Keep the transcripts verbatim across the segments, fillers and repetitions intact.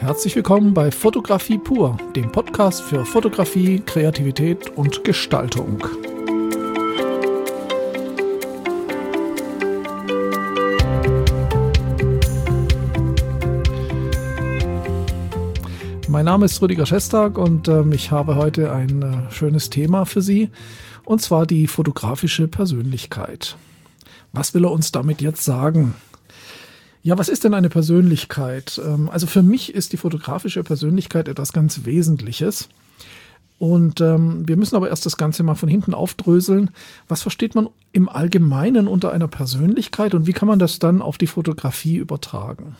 Herzlich willkommen bei Fotografie pur, dem Podcast für Fotografie, Kreativität und Gestaltung. Mein Name ist Rüdiger Schestag und ähm, ich habe heute ein äh, schönes Thema für Sie, und zwar die fotografische Persönlichkeit. Was will er uns damit jetzt sagen? Ja, was ist denn eine Persönlichkeit? Ähm, also für mich ist die fotografische Persönlichkeit etwas ganz Wesentliches. Und ähm, wir müssen aber erst das Ganze mal von hinten aufdröseln. Was versteht man im Allgemeinen unter einer Persönlichkeit und wie kann man das dann auf die Fotografie übertragen?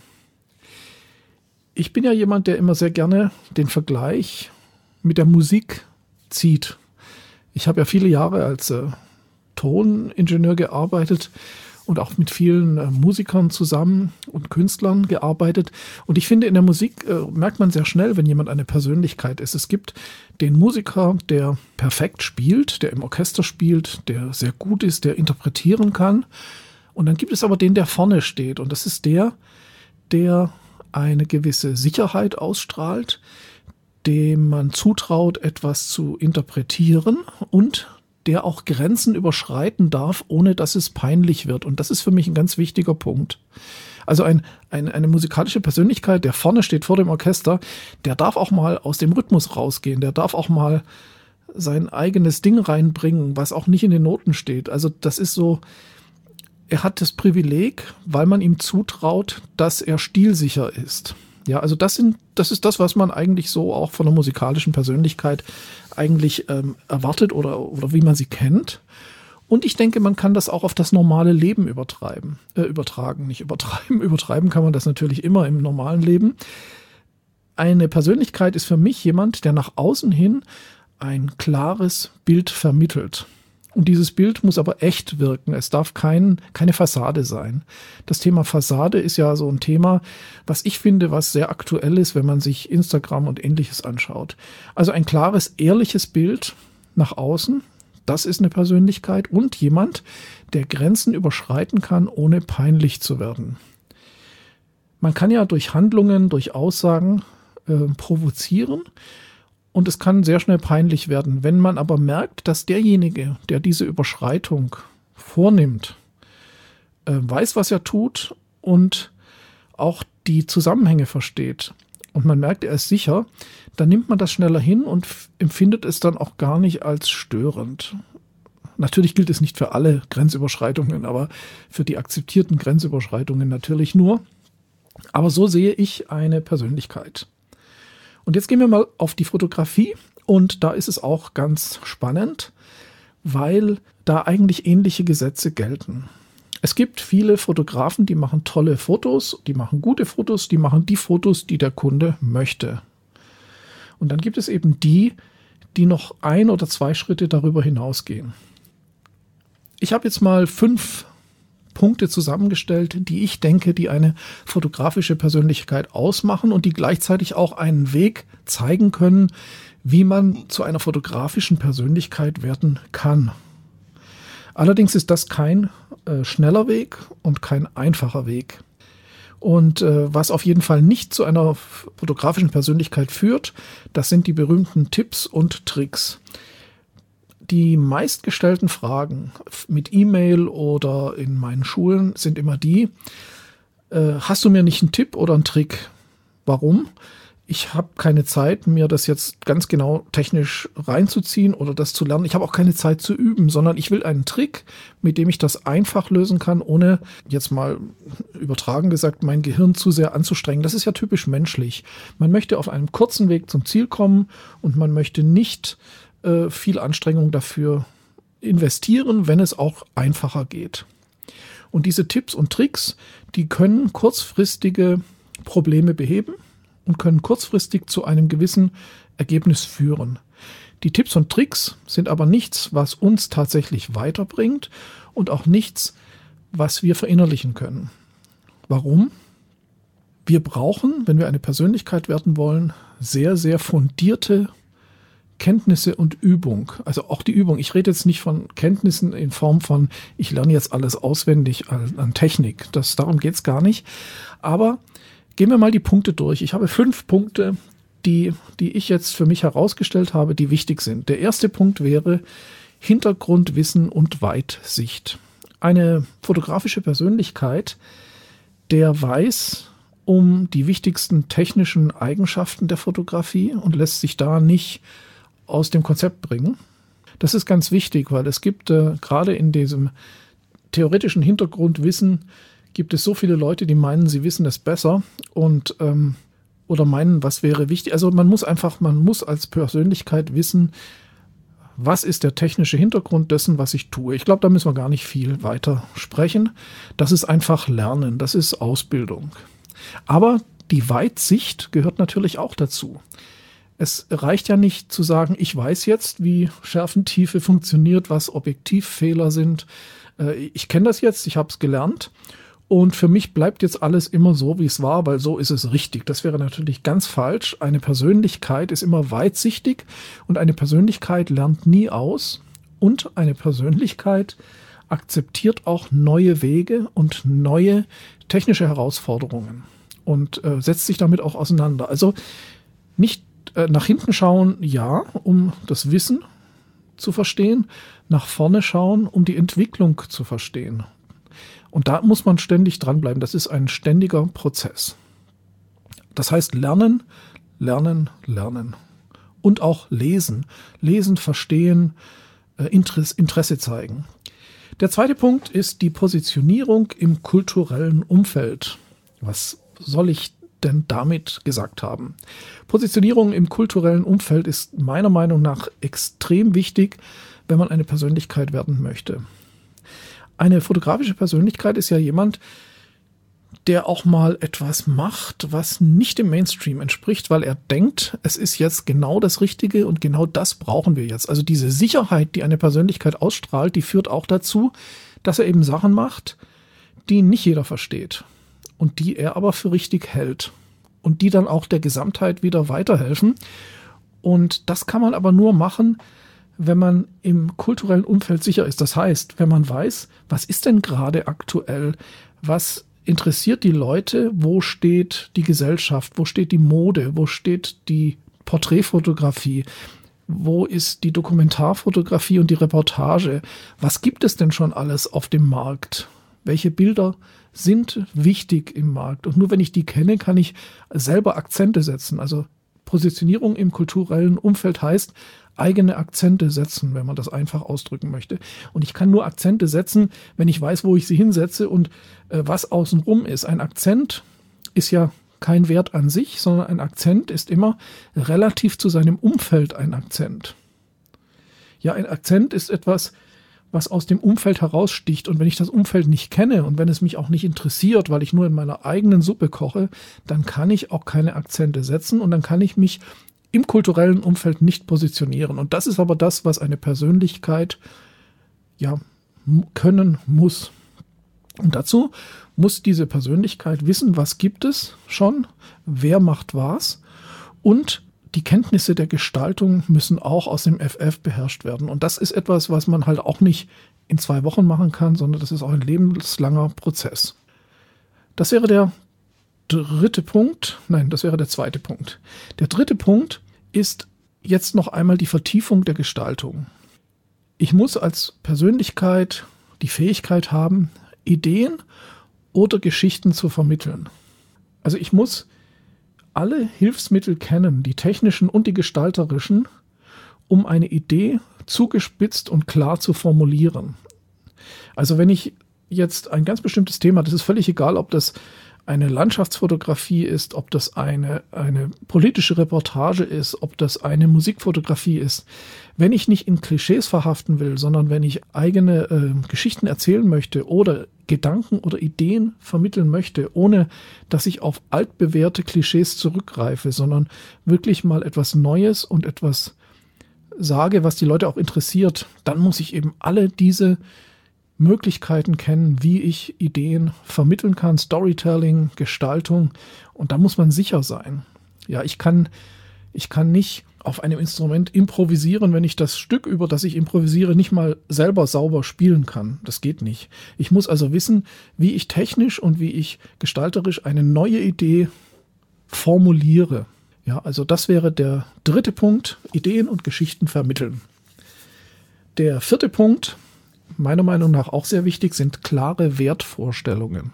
Ich bin ja jemand, der immer sehr gerne den Vergleich mit der Musik zieht. Ich habe ja viele Jahre als äh, Toningenieur gearbeitet und auch mit vielen äh, Musikern zusammen und Künstlern gearbeitet. Und ich finde, in der Musik äh, merkt man sehr schnell, wenn jemand eine Persönlichkeit ist. Es gibt den Musiker, der perfekt spielt, der im Orchester spielt, der sehr gut ist, der interpretieren kann. Und dann gibt es aber den, der vorne steht. Und das ist der, der eine gewisse Sicherheit ausstrahlt, dem man zutraut, etwas zu interpretieren und der auch Grenzen überschreiten darf, ohne dass es peinlich wird. Und das ist für mich ein ganz wichtiger Punkt. Also ein, ein, eine musikalische Persönlichkeit, der vorne steht vor dem Orchester, der darf auch mal aus dem Rhythmus rausgehen, der darf auch mal sein eigenes Ding reinbringen, was auch nicht in den Noten steht. Also das ist so, er hat das Privileg, weil man ihm zutraut, dass er stilsicher ist. Ja, also das sind, das ist das, was man eigentlich so auch von einer musikalischen Persönlichkeit eigentlich ähm, erwartet oder, oder wie man sie kennt. Und ich denke, man kann das auch auf das normale Leben übertreiben, äh, übertragen, nicht übertreiben. Übertreiben kann man das natürlich immer im normalen Leben. Eine Persönlichkeit ist für mich jemand, der nach außen hin ein klares Bild vermittelt. Und dieses Bild muss aber echt wirken. Es darf kein, keine Fassade sein. Das Thema Fassade ist ja so ein Thema, was ich finde, was sehr aktuell ist, wenn man sich Instagram und Ähnliches anschaut. Also ein klares, ehrliches Bild nach außen, das ist eine Persönlichkeit und jemand, der Grenzen überschreiten kann, ohne peinlich zu werden. Man kann ja durch Handlungen, durch Aussagen äh, provozieren. Und es kann sehr schnell peinlich werden. Wenn man aber merkt, dass derjenige, der diese Überschreitung vornimmt, äh, weiß, was er tut und auch die Zusammenhänge versteht und man merkt, er ist sicher, dann nimmt man das schneller hin und f- empfindet es dann auch gar nicht als störend. Natürlich gilt es nicht für alle Grenzüberschreitungen, aber für die akzeptierten Grenzüberschreitungen natürlich nur. Aber so sehe ich eine Persönlichkeit. Und jetzt gehen wir mal auf die Fotografie und da ist es auch ganz spannend, weil da eigentlich ähnliche Gesetze gelten. Es gibt viele Fotografen, die machen tolle Fotos, die machen gute Fotos, die machen die Fotos, die der Kunde möchte. Und dann gibt es eben die, die noch ein oder zwei Schritte darüber hinausgehen. Ich habe jetzt mal fünf Punkte zusammengestellt, die ich denke, die eine fotografische Persönlichkeit ausmachen und die gleichzeitig auch einen Weg zeigen können, wie man zu einer fotografischen Persönlichkeit werden kann. Allerdings ist das kein äh, schneller Weg und kein einfacher Weg. Und äh, was auf jeden Fall nicht zu einer fotografischen Persönlichkeit führt, das sind die berühmten Tipps und Tricks. Die meistgestellten Fragen mit E-Mail oder in meinen Schulen sind immer die, äh, hast du mir nicht einen Tipp oder einen Trick? Warum? Ich habe keine Zeit, mir das jetzt ganz genau technisch reinzuziehen oder das zu lernen. Ich habe auch keine Zeit zu üben, sondern ich will einen Trick, mit dem ich das einfach lösen kann, ohne jetzt mal übertragen gesagt, mein Gehirn zu sehr anzustrengen. Das ist ja typisch menschlich. Man möchte auf einem kurzen Weg zum Ziel kommen und man möchte nicht viel Anstrengung dafür investieren, wenn es auch einfacher geht. Und diese Tipps und Tricks, die können kurzfristige Probleme beheben und können kurzfristig zu einem gewissen Ergebnis führen. Die Tipps und Tricks sind aber nichts, was uns tatsächlich weiterbringt und auch nichts, was wir verinnerlichen können. Warum? Wir brauchen, wenn wir eine Persönlichkeit werden wollen, sehr, sehr fundierte Kenntnisse und Übung, also auch die Übung. Ich rede jetzt nicht von Kenntnissen in Form von, ich lerne jetzt alles auswendig an, an Technik. Das, darum geht es gar nicht. Aber Gehen wir mal die Punkte durch. Ich habe fünf Punkte, die, die ich jetzt für mich herausgestellt habe, die wichtig sind. Der erste Punkt wäre Hintergrundwissen und Weitsicht. Eine fotografische Persönlichkeit, der weiß um die wichtigsten technischen Eigenschaften der Fotografie und lässt sich da nicht aus dem Konzept bringen. Das ist ganz wichtig, weil es gibt äh, gerade in diesem theoretischen Hintergrundwissen gibt es so viele Leute, die meinen, sie wissen es besser und ähm, oder meinen, was wäre wichtig. Also man muss einfach, man muss als Persönlichkeit wissen, was ist der technische Hintergrund dessen, was ich tue. Ich glaube, da müssen wir gar nicht viel weiter sprechen. Das ist einfach Lernen, das ist Ausbildung. Aber die Weitsicht gehört natürlich auch dazu. Es reicht ja nicht zu sagen, ich weiß jetzt, wie Schärfentiefe funktioniert, was Objektivfehler sind. Ich kenne das jetzt, ich habe es gelernt und für mich bleibt jetzt alles immer so, wie es war, weil so ist es richtig. Das wäre natürlich ganz falsch. Eine Persönlichkeit ist immer weitsichtig und eine Persönlichkeit lernt nie aus und eine Persönlichkeit akzeptiert auch neue Wege und neue technische Herausforderungen und äh, setzt sich damit auch auseinander. Also nicht äh, nach hinten schauen, ja, um das Wissen zu verstehen, nach vorne schauen, um die Entwicklung zu verstehen. Und da muss man ständig dranbleiben. Das ist ein ständiger Prozess. Das heißt lernen, lernen, lernen. Und auch lesen. Lesen, verstehen, äh, Interesse, Interesse zeigen. Der zweite Punkt ist die Positionierung im kulturellen Umfeld. Was soll ich denn damit gesagt haben? Positionierung im kulturellen Umfeld ist meiner Meinung nach extrem wichtig, wenn man eine Persönlichkeit werden möchte. Eine fotografische Persönlichkeit ist ja jemand, der auch mal etwas macht, was nicht dem Mainstream entspricht, weil er denkt, es ist jetzt genau das Richtige und genau das brauchen wir jetzt. Also diese Sicherheit, die eine Persönlichkeit ausstrahlt, die führt auch dazu, dass er eben Sachen macht, die nicht jeder versteht und die er aber für richtig hält und die dann auch der Gesamtheit wieder weiterhelfen. Und das kann man aber nur machen, wenn man im kulturellen Umfeld sicher ist. Das heißt, wenn man weiß, was ist denn gerade aktuell, was interessiert die Leute, wo steht die Gesellschaft, wo steht die Mode, wo steht die Porträtfotografie, wo ist die Dokumentarfotografie und die Reportage, was gibt es denn schon alles auf dem Markt, welche Bilder sind wichtig im Markt und nur wenn ich die kenne, kann ich selber Akzente setzen. Also Positionierung im kulturellen Umfeld heißt, eigene Akzente setzen, wenn man das einfach ausdrücken möchte. Und ich kann nur Akzente setzen, wenn ich weiß, wo ich sie hinsetze und äh, was außenrum ist. Ein Akzent ist ja kein Wert an sich, sondern ein Akzent ist immer relativ zu seinem Umfeld ein Akzent. Ja, ein Akzent ist etwas, was aus dem Umfeld heraussticht. Und wenn ich das Umfeld nicht kenne und wenn es mich auch nicht interessiert, weil ich nur in meiner eigenen Suppe koche, dann kann ich auch keine Akzente setzen und dann kann ich mich im kulturellen Umfeld nicht positionieren. Und das ist aber das, was eine Persönlichkeit ja können muss. Und dazu muss diese Persönlichkeit wissen, was gibt es schon, wer macht was und die Kenntnisse der Gestaltung müssen auch aus dem F F beherrscht werden. Und das ist etwas, was man halt auch nicht in zwei Wochen machen kann, sondern das ist auch ein lebenslanger Prozess. Das wäre der dritte Punkt. Nein, das wäre der zweite Punkt. Der dritte Punkt ist jetzt noch einmal die Vertiefung der Gestaltung. Ich muss als Persönlichkeit die Fähigkeit haben, Ideen oder Geschichten zu vermitteln. Also ich muss alle Hilfsmittel kennen, die technischen und die gestalterischen, um eine Idee zugespitzt und klar zu formulieren. Also wenn ich jetzt ein ganz bestimmtes Thema, das ist völlig egal, ob das eine Landschaftsfotografie ist, ob das eine, eine politische Reportage ist, ob das eine Musikfotografie ist. Wenn ich nicht in Klischees verhaften will, sondern wenn ich eigene äh, Geschichten erzählen möchte oder Gedanken oder Ideen vermitteln möchte, ohne dass ich auf altbewährte Klischees zurückgreife, sondern wirklich mal etwas Neues und etwas sage, was die Leute auch interessiert, dann muss ich eben alle diese Möglichkeiten kennen, wie ich Ideen vermitteln kann, Storytelling, Gestaltung, und da muss man sicher sein. Ja, ich kann, ich kann nicht auf einem Instrument improvisieren, wenn ich das Stück, über das ich improvisiere, nicht mal selber sauber spielen kann. Das geht nicht. Ich muss also wissen, wie ich technisch und wie ich gestalterisch eine neue Idee formuliere. Ja, also das wäre der dritte Punkt, Ideen und Geschichten vermitteln. Der vierte Punkt, meiner Meinung nach auch sehr wichtig, sind klare Wertvorstellungen.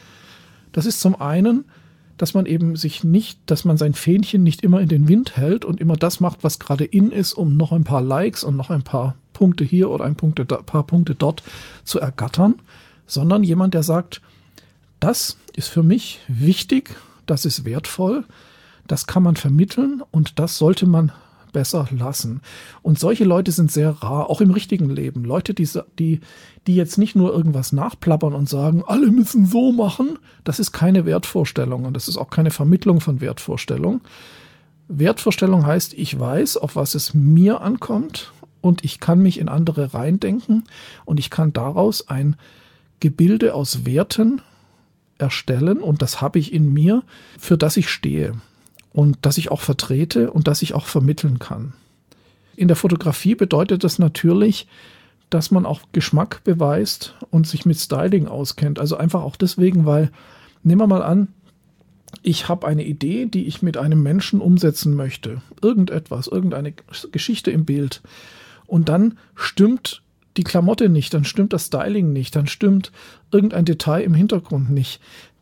Das ist zum einen, dass man eben sich nicht, dass man sein Fähnchen nicht immer in den Wind hält und immer das macht, was gerade in ist, um noch ein paar Likes und noch ein paar Punkte hier oder ein Punkte, paar Punkte dort zu ergattern, sondern jemand, der sagt, das ist für mich wichtig, das ist wertvoll, das kann man vermitteln und das sollte man besser lassen. Und solche Leute sind sehr rar, auch im richtigen Leben. Leute, die, die, die jetzt nicht nur irgendwas nachplappern und sagen, alle müssen so machen, das ist keine Wertvorstellung und das ist auch keine Vermittlung von Wertvorstellung. Wertvorstellung heißt, ich weiß, auf was es mir ankommt und ich kann mich in andere reindenken und ich kann daraus ein Gebilde aus Werten erstellen und das habe ich in mir, für das ich stehe. Und das ich auch vertrete und das ich auch vermitteln kann. In der Fotografie bedeutet das natürlich, dass man auch Geschmack beweist und sich mit Styling auskennt. Also einfach auch deswegen, weil, nehmen wir mal an, ich habe eine Idee, die ich mit einem Menschen umsetzen möchte. Irgendetwas, irgendeine Geschichte im Bild. Und dann stimmt die Klamotte nicht, dann stimmt das Styling nicht, dann stimmt irgendein Detail im Hintergrund nicht.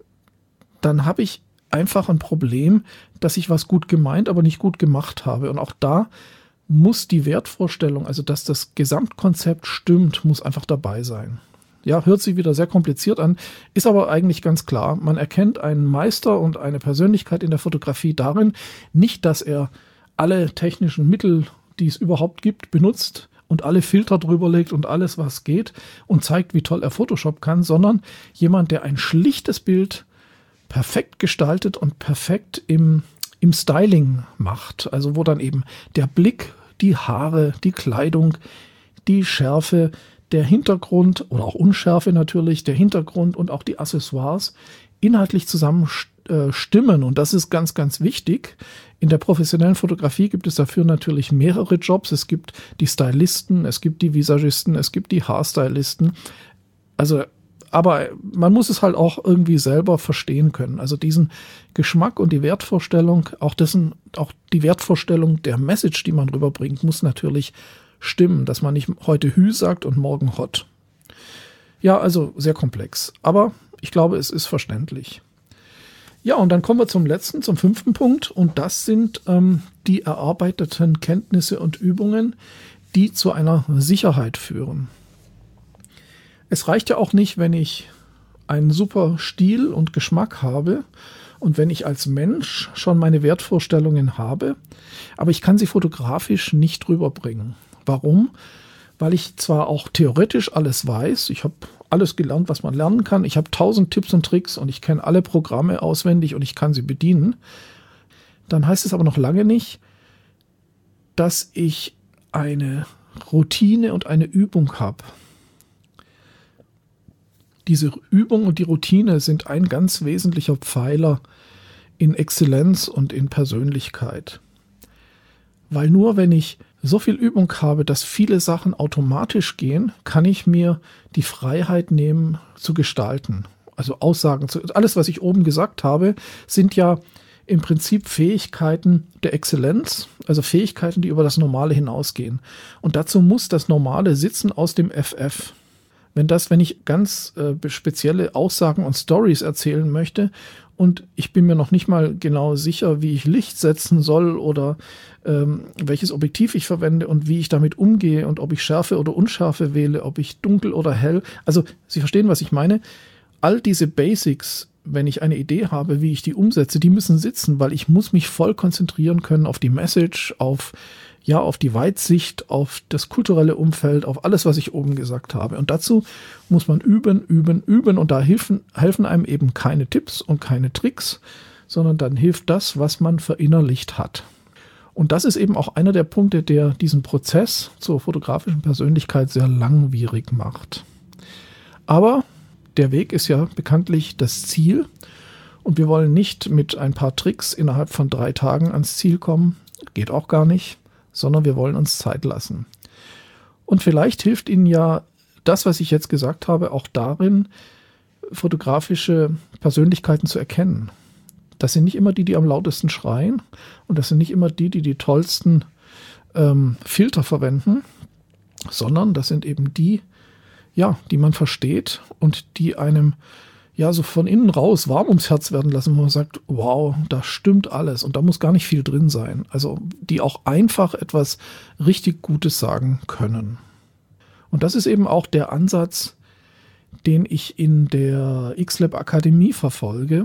Dann habe ich einfach ein Problem, dass ich was gut gemeint, aber nicht gut gemacht habe. Und auch da muss die Wertvorstellung, also dass das Gesamtkonzept stimmt, muss einfach dabei sein. Ja, hört sich wieder sehr kompliziert an, ist aber eigentlich ganz klar. Man erkennt einen Meister und eine Persönlichkeit in der Fotografie darin, nicht, dass er alle technischen Mittel, die es überhaupt gibt, benutzt und alle Filter drüber legt und alles, was geht und zeigt, wie toll er Photoshop kann, sondern jemand, der ein schlichtes Bild perfekt gestaltet und perfekt im, im Styling macht. Also wo dann eben der Blick, die Haare, die Kleidung, die Schärfe, der Hintergrund oder auch Unschärfe natürlich, der Hintergrund und auch die Accessoires inhaltlich zusammen äh, stimmen. Und das ist ganz, ganz wichtig. In der professionellen Fotografie gibt es dafür natürlich mehrere Jobs. Es gibt die Stylisten, es gibt die Visagisten, es gibt die Haarstylisten. Also aber man muss es halt auch irgendwie selber verstehen können. Also diesen Geschmack und die Wertvorstellung, auch dessen, auch die Wertvorstellung der Message, die man rüberbringt, muss natürlich stimmen, dass man nicht heute Hü sagt und morgen Hot. Ja, also sehr komplex. Aber ich glaube, es ist verständlich. Ja, und dann kommen wir zum letzten, zum fünften Punkt. Und das sind ähm, die erarbeiteten Kenntnisse und Übungen, die zu einer Sicherheit führen. Es reicht ja auch nicht, wenn ich einen super Stil und Geschmack habe und wenn ich als Mensch schon meine Wertvorstellungen habe, aber ich kann sie fotografisch nicht rüberbringen. Warum? Weil ich zwar auch theoretisch alles weiß, ich habe alles gelernt, was man lernen kann, ich habe tausend Tipps und Tricks und ich kenne alle Programme auswendig und ich kann sie bedienen, dann heißt es aber noch lange nicht, dass ich eine Routine und eine Übung habe. Diese Übung und die Routine sind ein ganz wesentlicher Pfeiler in Exzellenz und in Persönlichkeit. Weil nur wenn ich so viel Übung habe, dass viele Sachen automatisch gehen, kann ich mir die Freiheit nehmen, zu gestalten. Also Aussagen, zu, alles, was ich oben gesagt habe, sind ja im Prinzip Fähigkeiten der Exzellenz, also Fähigkeiten, die über das Normale hinausgehen. Und dazu muss das Normale sitzen aus dem F F. Wenn das, wenn ich ganz äh, spezielle Aussagen und Stories erzählen möchte und ich bin mir noch nicht mal genau sicher, wie ich Licht setzen soll oder ähm, welches Objektiv ich verwende und wie ich damit umgehe und ob ich Schärfe oder Unschärfe wähle, ob ich dunkel oder hell. Also Sie verstehen, was ich meine. All diese Basics, wenn ich eine Idee habe, wie ich die umsetze, die müssen sitzen, weil ich muss mich voll konzentrieren können auf die Message, auf ja, auf die Weitsicht, auf das kulturelle Umfeld, auf alles, was ich oben gesagt habe. Und dazu muss man üben, üben, üben. Und da helfen, helfen einem eben keine Tipps und keine Tricks, sondern dann hilft das, was man verinnerlicht hat. Und das ist eben auch einer der Punkte, der diesen Prozess zur fotografischen Persönlichkeit sehr langwierig macht. Aber der Weg ist ja bekanntlich das Ziel. Und wir wollen nicht mit ein paar Tricks innerhalb von drei Tagen ans Ziel kommen. Geht auch gar nicht. Sondern wir wollen uns Zeit lassen. Und vielleicht hilft Ihnen ja das, was ich jetzt gesagt habe, auch darin, fotografische Persönlichkeiten zu erkennen. Das sind nicht immer die, die am lautesten schreien und das sind nicht immer die, die die tollsten ähm, Filter verwenden, sondern das sind eben die, ja, die man versteht und die einem ja so von innen raus warm ums Herz werden lassen, wo man sagt, wow, da stimmt alles und da muss gar nicht viel drin sein. Also die auch einfach etwas richtig Gutes sagen können. Und das ist eben auch der Ansatz, den ich in der X-Lab Akademie verfolge.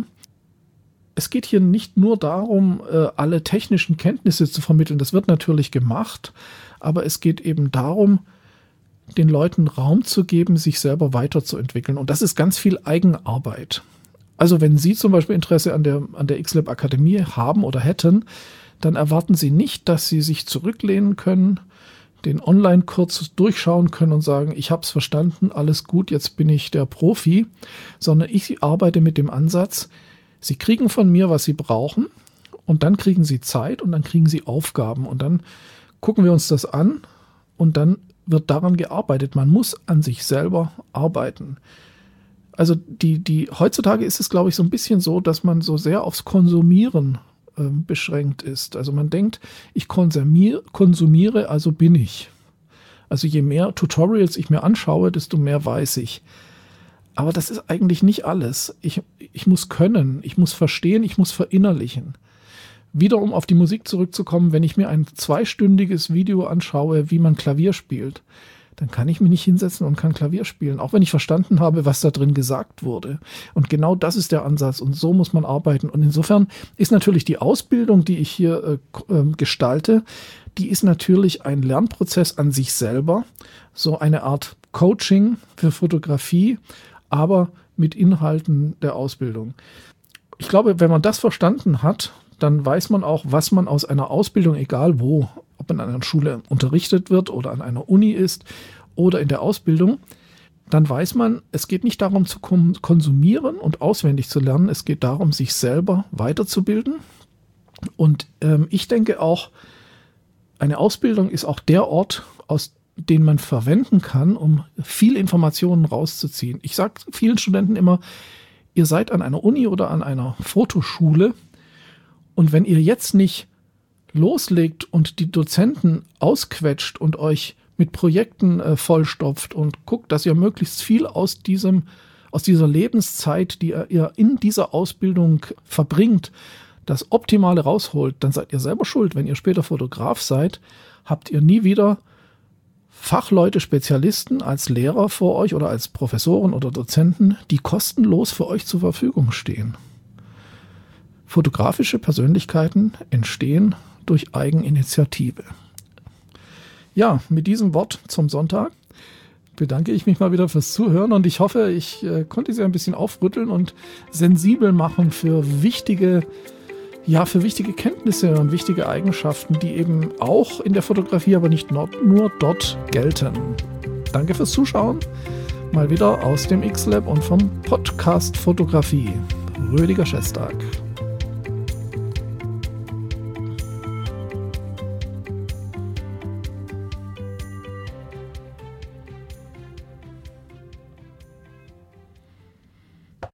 Es geht hier nicht nur darum, alle technischen Kenntnisse zu vermitteln. Das wird natürlich gemacht, aber es geht eben darum, den Leuten Raum zu geben, sich selber weiterzuentwickeln. Und das ist ganz viel Eigenarbeit. Also wenn Sie zum Beispiel Interesse an der, an der X-Lab Akademie haben oder hätten, dann erwarten Sie nicht, dass Sie sich zurücklehnen können, den Online-Kurs durchschauen können und sagen, ich habe es verstanden, alles gut, jetzt bin ich der Profi, sondern ich arbeite mit dem Ansatz, Sie kriegen von mir, was Sie brauchen und dann kriegen Sie Zeit und dann kriegen Sie Aufgaben und dann gucken wir uns das an und dann wird daran gearbeitet. Man muss an sich selber arbeiten. Also die, die, heutzutage ist es, glaube ich, so ein bisschen so, dass man so sehr aufs Konsumieren äh, beschränkt ist. Also man denkt, ich konsumiere, konsumiere, also bin ich. Also je mehr Tutorials ich mir anschaue, desto mehr weiß ich. Aber das ist eigentlich nicht alles. Ich, ich muss können, ich muss verstehen, ich muss verinnerlichen. Wieder um auf die Musik zurückzukommen, wenn ich mir ein zweistündiges Video anschaue, wie man Klavier spielt, dann kann ich mich nicht hinsetzen und kann Klavier spielen, auch wenn ich verstanden habe, was da drin gesagt wurde. Und genau das ist der Ansatz und so muss man arbeiten. Und insofern ist natürlich die Ausbildung, die ich hier äh, äh, gestalte, die ist natürlich ein Lernprozess an sich selber, so eine Art Coaching für Fotografie, aber mit Inhalten der Ausbildung. Ich glaube, wenn man das verstanden hat, dann weiß man auch, was man aus einer Ausbildung, egal wo, ob man an einer Schule unterrichtet wird oder an einer Uni ist oder in der Ausbildung, dann weiß man, es geht nicht darum zu konsumieren und auswendig zu lernen, es geht darum, sich selber weiterzubilden. Und ähm, ich denke auch, eine Ausbildung ist auch der Ort, aus den man verwenden kann, um viele Informationen rauszuziehen. Ich sage vielen Studenten immer, ihr seid an einer Uni oder an einer Fotoschule und wenn ihr jetzt nicht loslegt und die Dozenten ausquetscht und euch mit Projekten äh, vollstopft und guckt, dass ihr möglichst viel aus diesem, aus dieser Lebenszeit, die ihr, ihr in dieser Ausbildung verbringt, das Optimale rausholt, dann seid ihr selber schuld. Wenn ihr später Fotograf seid, habt ihr nie wieder Fachleute, Spezialisten als Lehrer vor euch oder als Professoren oder Dozenten, die kostenlos für euch zur Verfügung stehen. Fotografische Persönlichkeiten entstehen durch Eigeninitiative. Ja, mit diesem Wort zum Sonntag bedanke ich mich mal wieder fürs Zuhören und ich hoffe, ich äh, konnte Sie ein bisschen aufrütteln und sensibel machen für wichtige, ja, für wichtige Kenntnisse und wichtige Eigenschaften, die eben auch in der Fotografie, aber nicht nur, nur dort gelten. Danke fürs Zuschauen. Mal wieder aus dem X-Lab und vom Podcast Fotografie. Rüdiger Schestag.